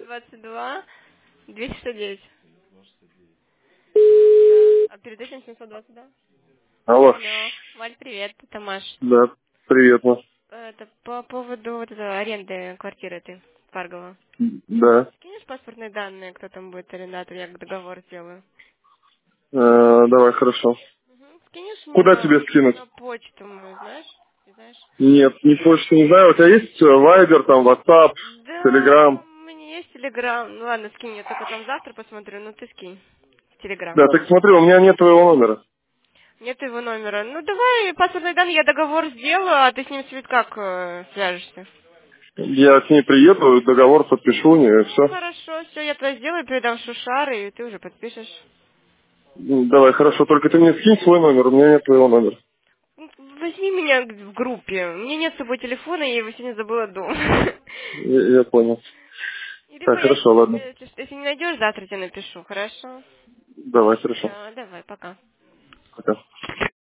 722 269. А перед этим 722. Алло. Алло. Валь, привет, это Маша. Да, привет, Маш. Это по поводу вот этой аренды квартиры ты, Фаргова. Да. Скинешь паспортные данные, кто там будет арендатор, я договор сделаю. Давай, хорошо. Скинешь мне Куда тебе на скинуть? почту мою, знаешь? Ты знаешь? Нет, ни почты не знаю. У тебя есть Viber, там, WhatsApp, Да, Telegram? у меня есть Телеграм. Ну ладно, скинь, я только там завтра посмотрю, ну ты скинь в Телеграм. Да, так смотри, у меня нет твоего номера. Нет его номера. Ну давай паспортные данные, я договор сделаю, а ты с ним как свяжешься? Я к ней приеду, договор подпишу, и Ну все. хорошо, все, я твое сделаю, передам Шушар, и ты уже подпишешь. Давай, хорошо, только ты мне скинь свой номер, у меня нет твоего номера. Возьми меня в группе. У меня нет с собой телефона, я его сегодня забыла дома. Я понял. Либо Так, хорошо, ладно. если не найдешь, завтра тебе напишу, хорошо? Давай, хорошо. Все, давай, пока. Пока.